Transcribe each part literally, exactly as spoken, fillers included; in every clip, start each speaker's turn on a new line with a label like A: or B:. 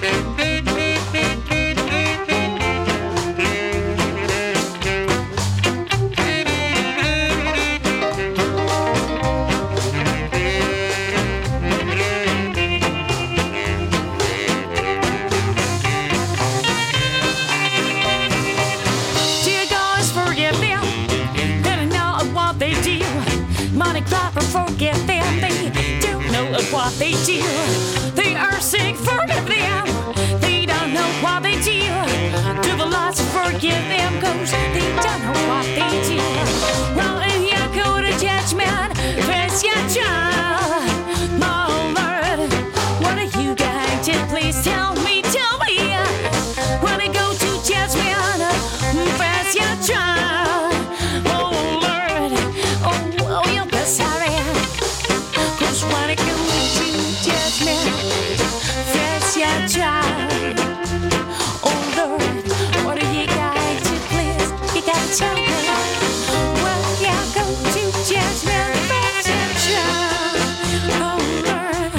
A: What they do, they are sick, forgive them. They don't know what they do. Do the lots forgive them, cause they don't know what they do. Well, if you go to judgment, face your child. My Lord, what are you going to? Please tell me, tell me. When I go to judgment, face your child. Oh Lord, oh, oh, you'll be sorry. Cause when I go your child. Oh Lord, what do you got to please? You gotta tell me. Well, yeah, go to judgment, that's your child. Oh Lord.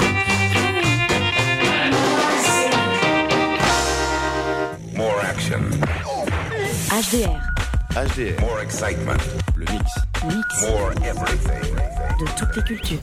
B: More action.
C: H D R.
D: H D R.
B: More excitement.
D: Le mix.
C: Mix.
B: More everything.
C: De toutes les cultures.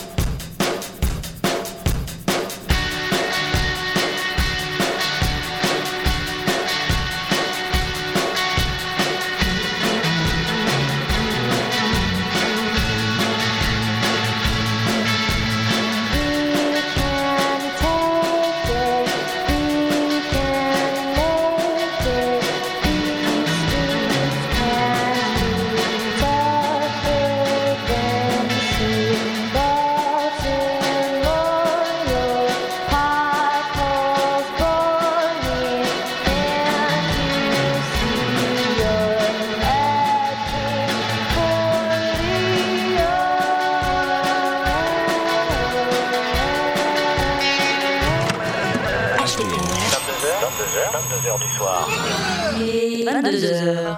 E: vingt-deux heures du soir.
C: Et vingt-deux heures.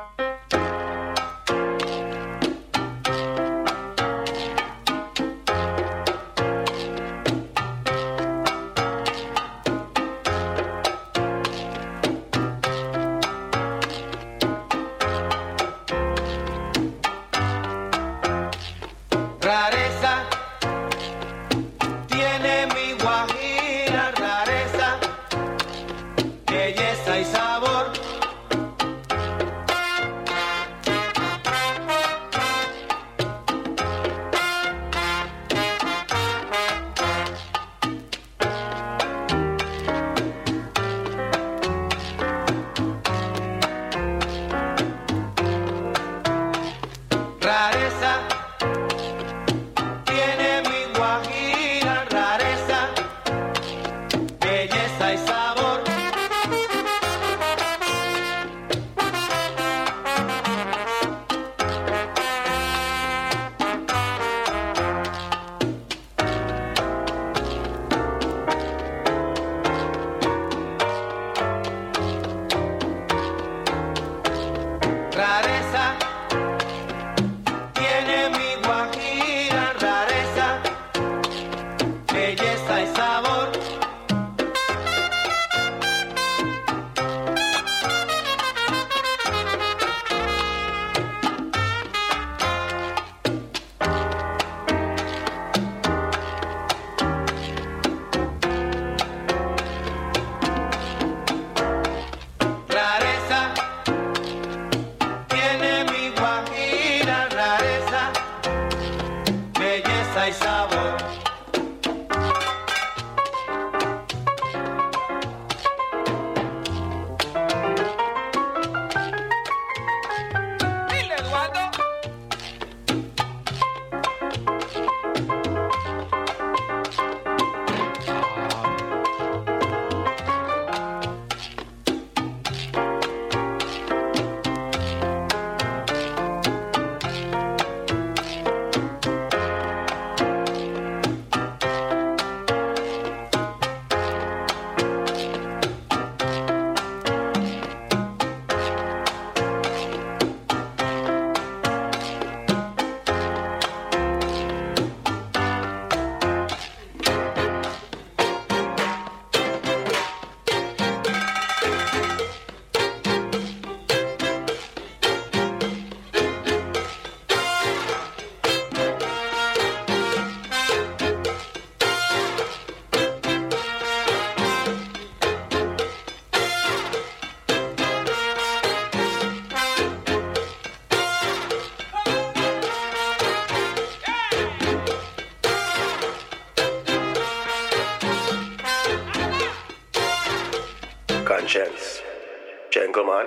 D: Conscience. Gentleman.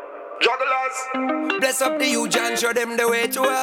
D: Jugglers. Bless up the youth and show them the way to work.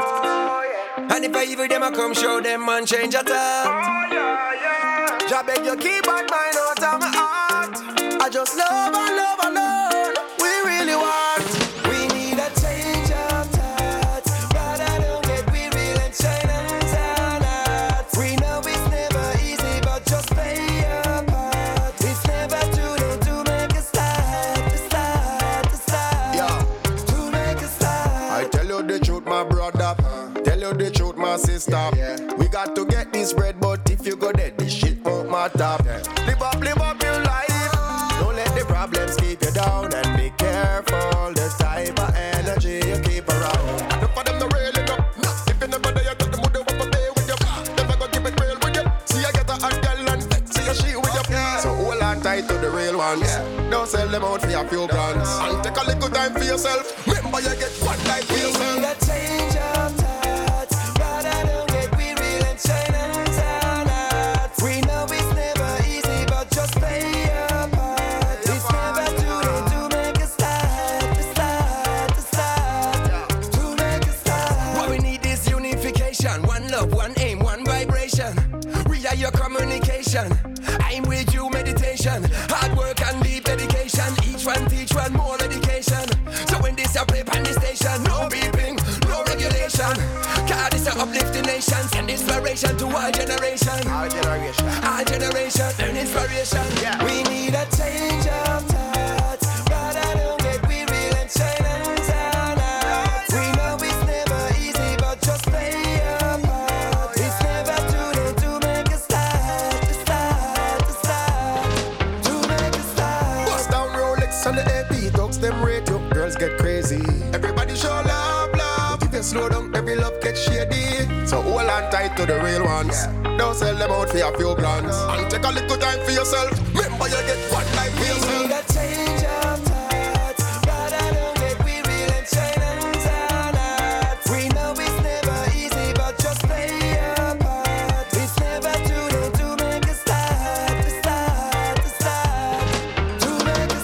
D: Oh, yeah. And if I evil them, I come show them man change your thought. Oh, yeah, yeah. Jah beg you keep on mine out of my heart. I just love and love alone. We really want. We need a change of thought. Rather don't get we real and shine and turn out. We know it's never easy, but just play your part. It's never too late to make a start, to start, to start. Yeah. To make a start. I tell you the truth, my brother. Tell you the truth, my sister. Yeah. We got to get this bread, but if you go dead, this shit won't matter. Yeah. Live up, live up your life. Don't let the problems keep you down, and be careful the type of energy you keep around. Look for them to really know. No. If you never there, you got the mood up a day with you. Never gonna keep it real with you. See, I get a hot girl and see a she with you. Yeah. So hold on tight to the real ones. Yeah. Don't sell them out for a few brands. And take a little time for yourself. Remember, you get one life for yourself. We need a change of thoughts. Rather don't get we real and shine and turn out. We know it's never easy, but just play your part. It's never too late to make a start, to start, to start, to make a start. What we need is unification. One love, one aim, one vibration. We are your communication. I'm with you, meditation. Hard work and deep dedication. Each one teach one more education. So when this a play on the station, no beeping, no regulation. God is a uplifting nation. Send inspiration to our generation. Our generation. Our generation. Earn inspiration. Yeah. We need a change of thoughts. Rather don't get we real and shine and turn out. We know it's never easy, but just play your part. It's never too late to make a start, to start, to start, to make a start. Bust down Rolex on the A P, dogs them rate you. Girls get crazy. Everybody show love, love. If you slow down, every love gets shady. So hold on tight to the real ones. Yeah. Don't sell them out for a few glands. And take a little time for yourself. Remember, you get one life for yourself. We need a change of thoughts. Rather don't get we real and shine and turn out. We know it's never easy, but just play your part. It's never too late to make a start, to start, to start, to make a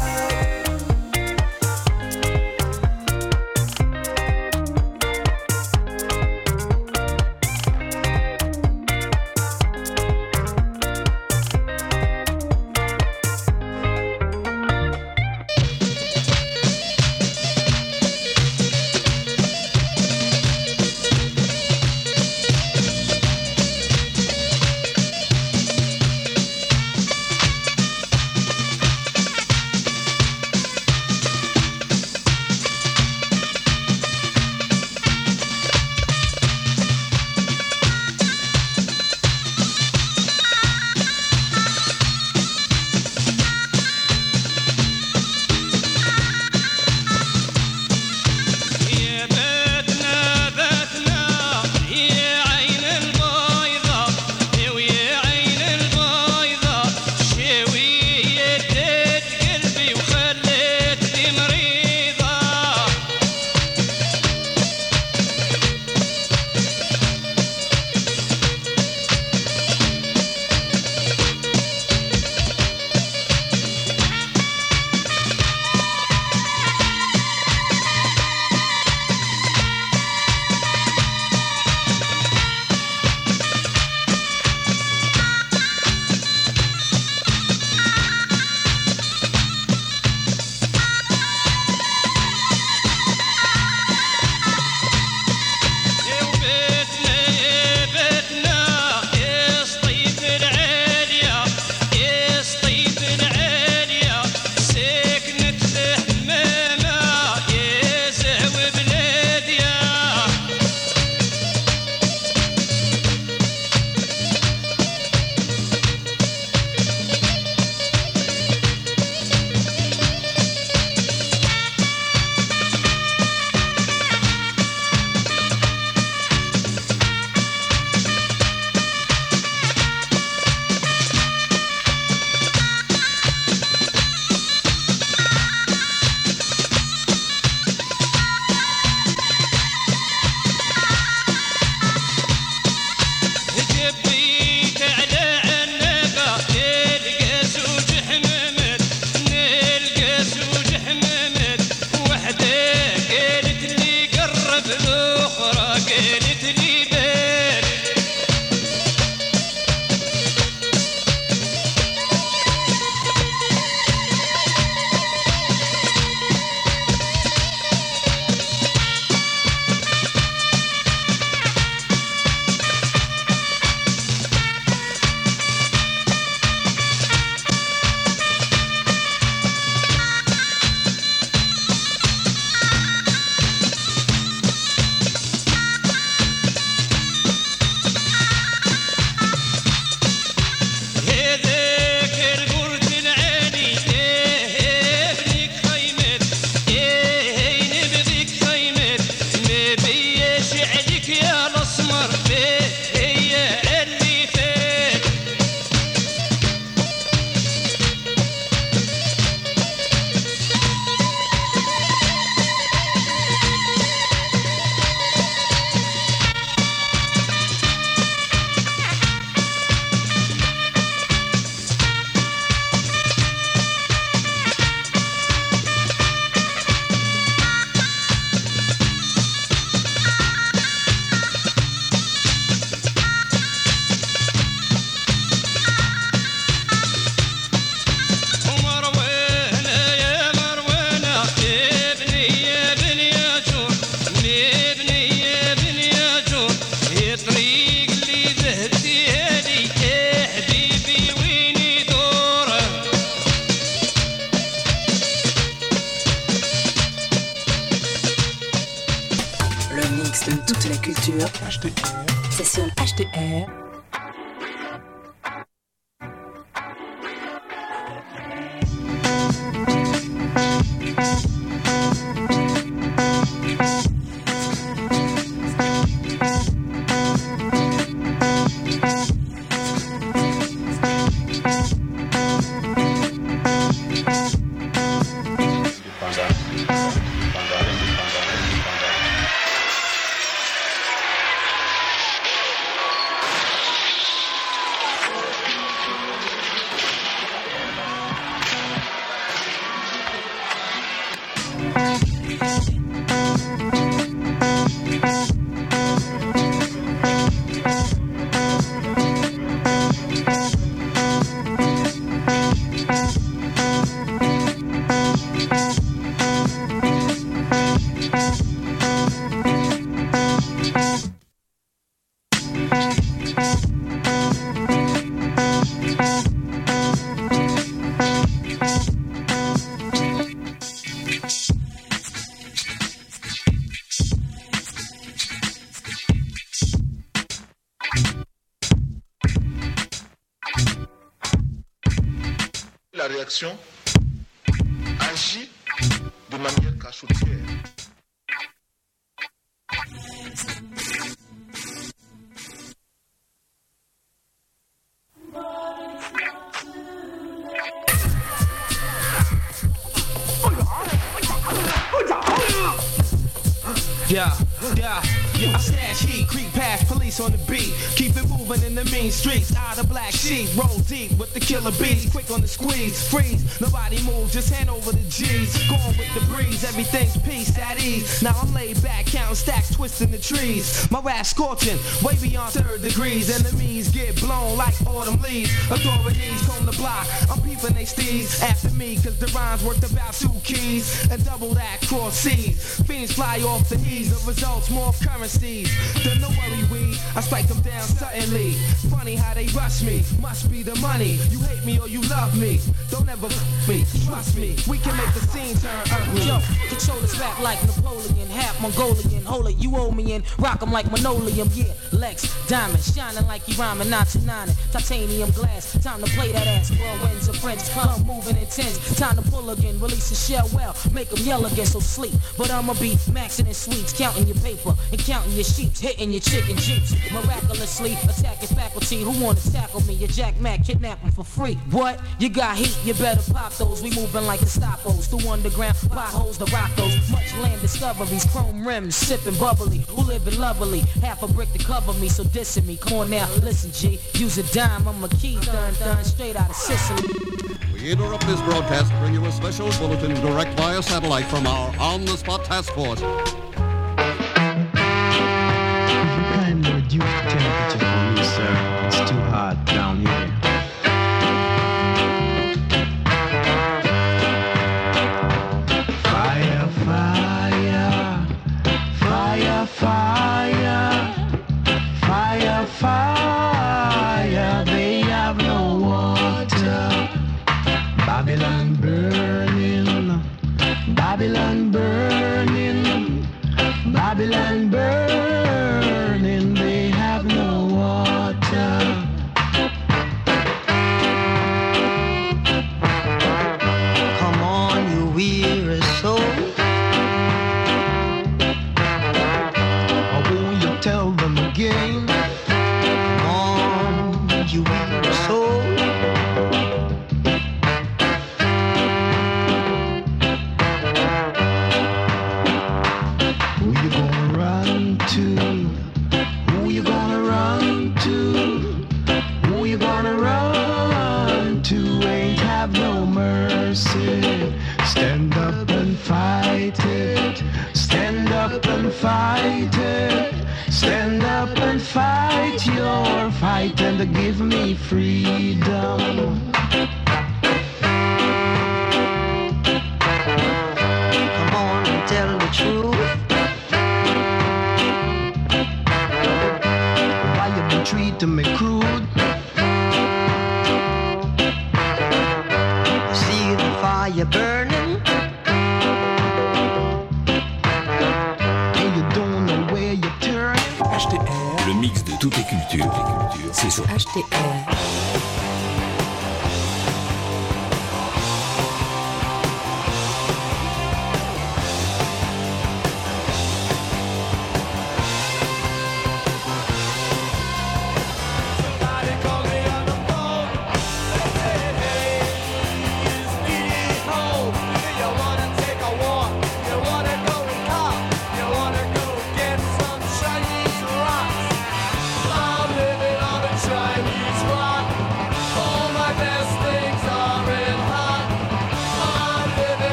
D: start.
C: culture.
F: H D R.
C: C'est sur H D R.
F: La réaction agit de manière cachotière.
G: Yeah, yeah, yeah. I stash heat, creep past police on the beat. Keep it moving in the mean streets. Out of black sheep, roll deep with the killer bees. Quick on the squeeze, freeze. Nobody move, just hand over the G's. Going with the breeze, everything's peace at ease. Now I'm laid back, counting stacks, twisting the trees. My rap scorching, way beyond third degrees. Enemies get blown like autumn leaves. Authorities comb the block, I'm peeping they steeds after me, cause the rhymes worked about two keys. And double that cross seas. Fiends fly off the heat. The results more currencies. Then no worry, we I strike them down suddenly. Funny how they rush me. Must be the money. You hate me or you love me. Don't ever f- me. Trust me. We can make the scene turn ugly.
H: Yo, control this rap like Napoleon, half Mongolian. Hold it, you owe me in. Rock 'em like Manoleum. Yeah, Lex, diamond, shining like he rhyming, not to nine. Titanium glass. Time to play that ass. Whirlwinds of French. Come moving intense. Time to pull again. Release a shell well. Make 'em yell again. So sleep. But I'ma be maxing in sweets. Counting your paper and counting your sheeps, hitting your chicken jeeps. Miraculously attacking faculty who wanna tackle me. Your Jack Mac kidnap 'em for free. What? You got heat, you better pop those. We moving like Gestapos through underground potholes to rock those. Much land discoveries, chrome rims, sipping bubbly. Who living lovely? Half a brick to cover me, so dissing me. Come on now, listen G. Use a dime, I'm a key, dun dun, straight out of Sicily.
I: We interrupt this broadcast to bring you a special bulletin direct via satellite from our on-the-spot task force.
J: Reduce the temperature for me, sir. It's too hot down here. Fire, fire, fire, fire, fire, fire. They have no water. Babylon burning, Babylon burning, Babylon burning. They have no water.
K: Come on, you weary soul.
J: Or won't you tell them again?
K: Come on, you weary soul.
J: Who you gonna run to? Who you gonna run to? Who you gonna run to? Ain't have no mercy. Stand up and fight it. Stand up and fight it. Stand up and fight your fight and give me freedom.
K: Come on and tell the truth.
J: Why you been treating me crude?
K: See the fire burning,
J: and you don't know where you're turning.
F: H
L: Toutes les cultures, c'est sur H T R.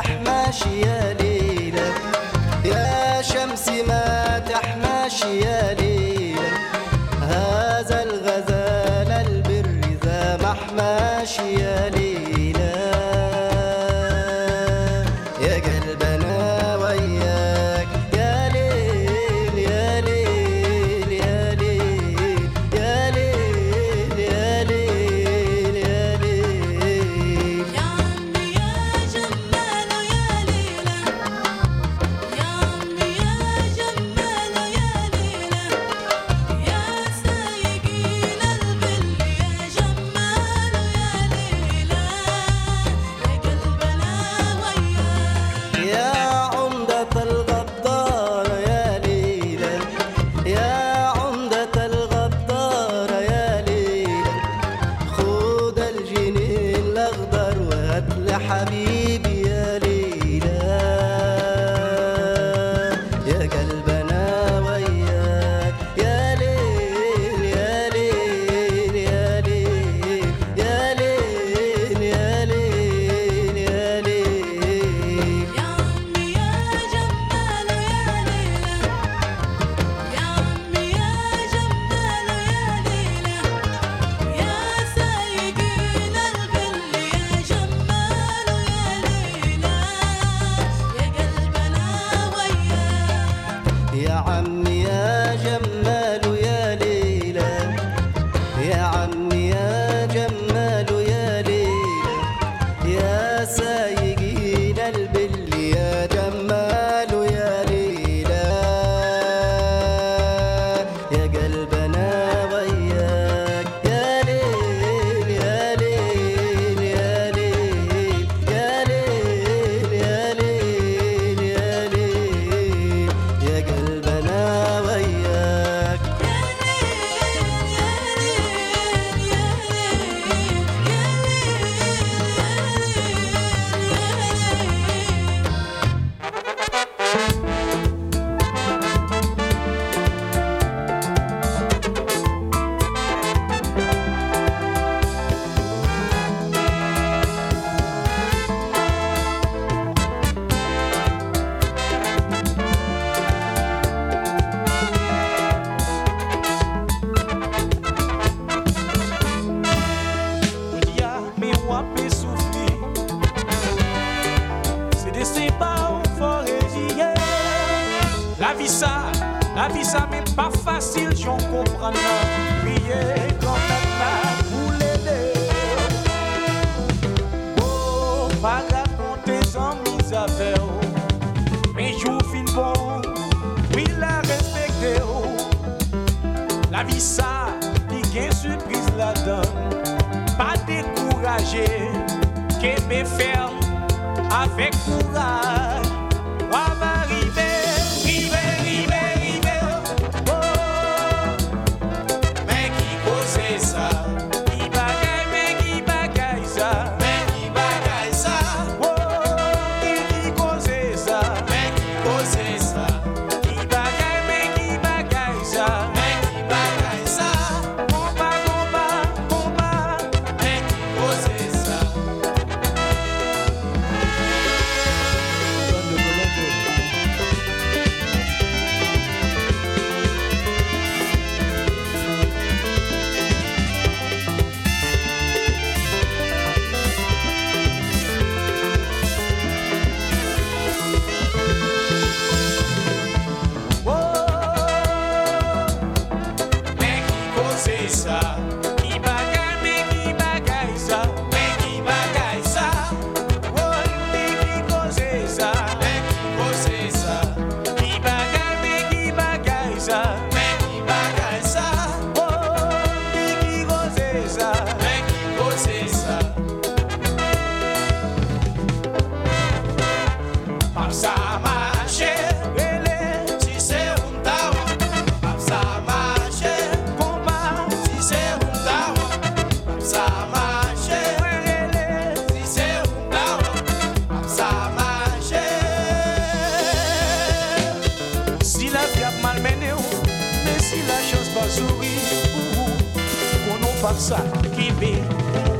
M: تحماش يا ليلى يا شمسي ما تحماش يا حبيبي يا ليلى يا قلبنا وياك يا ليل يا ليل يا ليل يا ليل يا ليل يا ليل
N: يا عمي يا جمال يا ليلى يا عمي يا جمال يا ليلى يا سايقين البل يا جمال يا ليلى يا قلبنا وياك
M: يا عمي يا جمال يا ليلى يا عمي يا جمال يا ليلى يا سايقين البل يا جمال يا ليلى يا قلبنا وياك يا ليل يا ليل يا ليل يا ليل يا ليل يا ليل يا قلبنا وياك
O: Dia me wape souffrir. C'est des sépats au forêt d'hier. La vie ça, la vie ça mais pas facile, j'en comprends pas. Prier quand même pas pour l'aider. Oh, pas raconter sans mise à faire. Mais j'où fin bon, oui la respecter. La vie ça, il y a une surprise là-dedans. Pas décourager, qu'est me faire avec courage. On va arriver, arriver, arriver, arriver. Oh, mais qui cause ça? Qui bagaille, mais qui bagaille ça? Mais qui bagaille ça? Oh, qui cause ça? Mais qui cause ça? Qui bagaille, mais qui bagaille ça? Mais qui bagaille ça? Combat, combat, combat. Mais qui cause ça? Mais qui cause ça? Qui bagaille, mais qui bagaille ça? Mais qui bagaille ça? Oh, mais qui cause ça? Mais qui cause ça? Qui bagaille, mais qui bagaille ça? Mais qui bagaille ça? Oh, mais qui cause ça? Mais qui cause ça? Par ça marcher, relais, si c'est un tawa. Par ça marcher, combat, si c'est un tawa. Par ça marcher, relais, si c'est un tawa. Par ça marcher. Si la vie a malmené, mais si la chance pas sourire, pour vous, qu'on n'a pas ça qui vit.